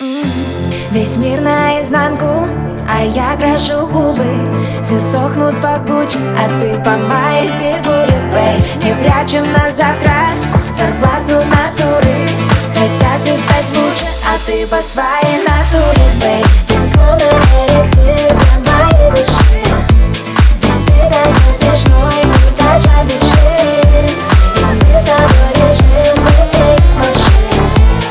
Весь мир наизнанку, а я крашу губы. Все сохнут погуче, а ты по моей фигуре, бэй. Не прячем на завтра зарплату натуры. Хотят и стать лучше, а ты по своей натуре, бэй. Ты словно эликсир для моей души. Ведь ты такой смешной, будто дыши. И мы с тобой лежим быстрей машин.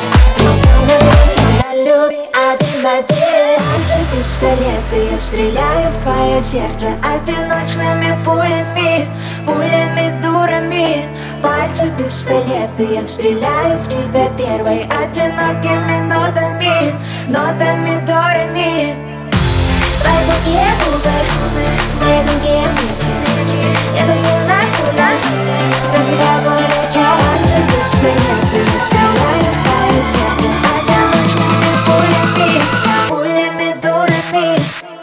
Я люблю, а ты надеюсь. Пистолеты, я стреляю в твое сердце одиночными пулями, пулями дурами. Пальцы пистолеты, я стреляю в тебя первой одинокими нотами, нотами дорами. Твои звонкие губы, мои тонкие плечи. Я танцую на струнах, разбиваю твой вечер. Пальцы пистолеты, я стреляю в твое сердце одиночными пулями, пулями дурами.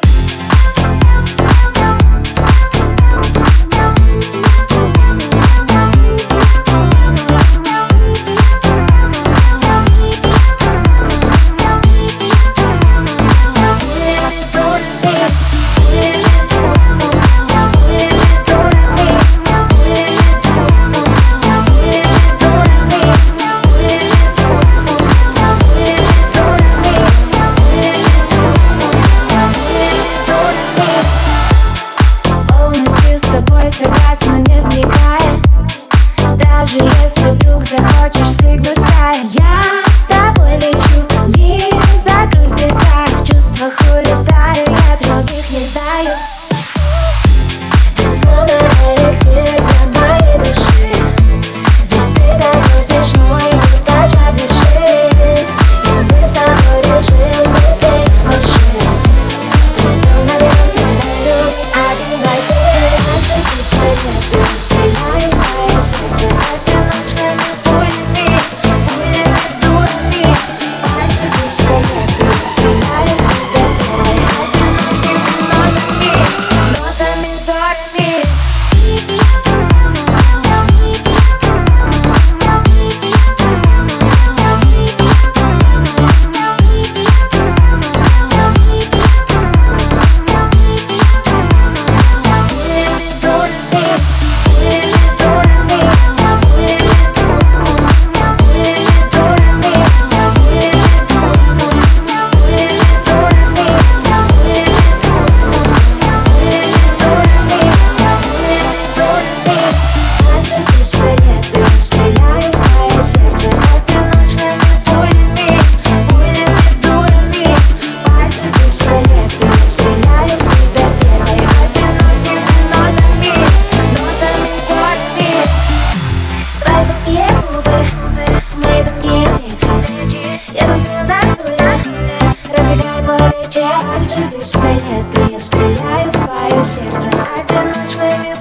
Согласна, не вникая. Даже если вдруг захочешь спрыгнуть с края, я с тобой лечу, мир закрыт глаза. В чувствах улетаю, я других не знаю. Ты словно эликсир для моей души. Ведь ты такой смешной, будто дыши. И мы с тобой лежим быстрей машин. Летел наверх, я люблю, а ты надеюсь. Я стреляю в твое сердце одиночными пулями, пулями дурами. Пальцы пистолеты, я стреляю в тебя первой одинокими нотами, нотами дорами. Я танцую на струнах, разбегаю твой вечер. Пальцы пистолеты, я стреляю в твое сердце одиночными